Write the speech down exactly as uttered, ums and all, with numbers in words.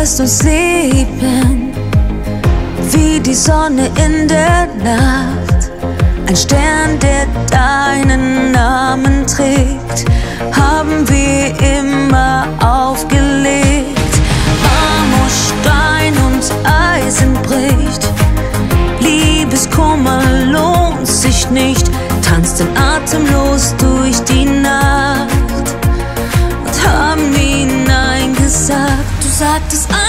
wirst uns lieben, wie die Sonne in der Nacht. Ein Stern, der deinen Namen trägt, haben wir immer aufgelegt. Amor, Stein und Eisen bricht, Liebeskummer lohnt sich nicht, tanzten atemlos durch die Nacht und haben nie Nein gesagt. Du sagtest